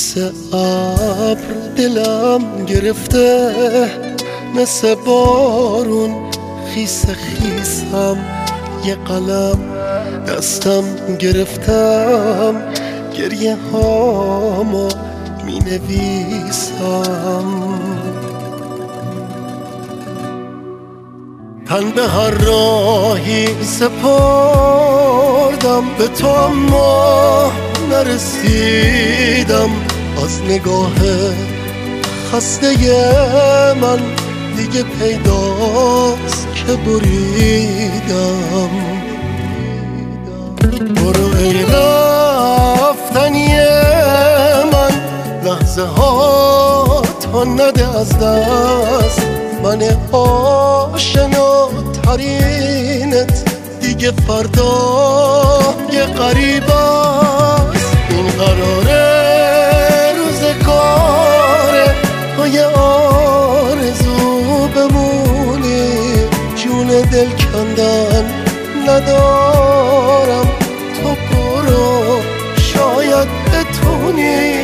مثل ابر دلم گرفته، مثل بارون خیس خیسم، یه قلم دستم گرفتم، گریه هامو می نویسم. تن به هر راهی سپردم به تو، اما نرسیدم. از نگاه خسته من دیگه پیداست که بریدم. برو ای رفتنی من، لحظه ها تا نده از دست. من آشناترینت دیگه فردا یه غریب است. این قراره روزگاره تو یه آرزو بمونی، جون دل کندن ندارم، تو برو شاید بتونی.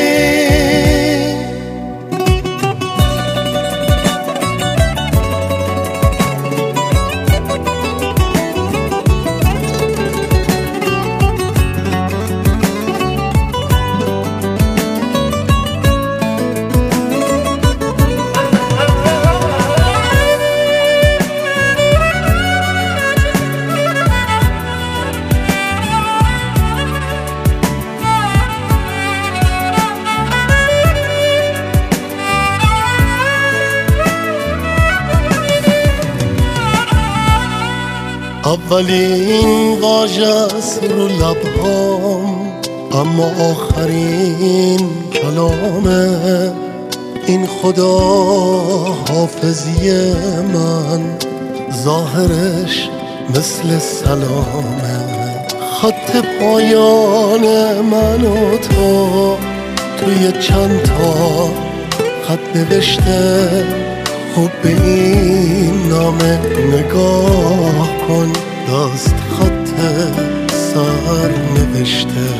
اولین واژه‌ست رو لبهام، اما آخرین کلامه. این خدا حافظی من، ظاهرش مثل سلامه. خط پایان من و تو توی چند تا خط نوشته. خوب به این نامه نگاه کن، دست خط سر نوشته.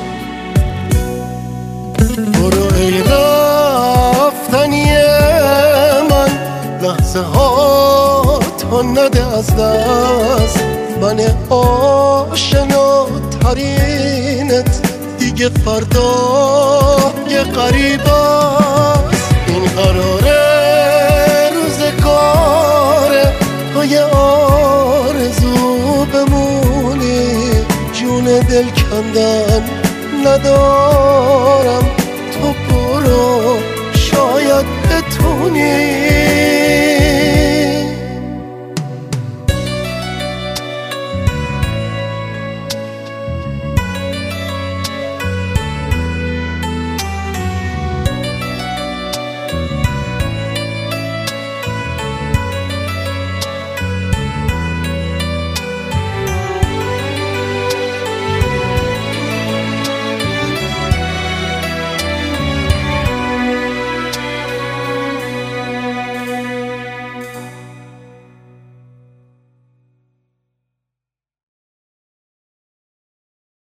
برو ای رفتنی من، لحظه ها تا نده از دست. من آشناترینت دیگه فردا یه غریب است. این قراره روزگاره تو یه آرزو بمونی، جون دل کندن ندارم،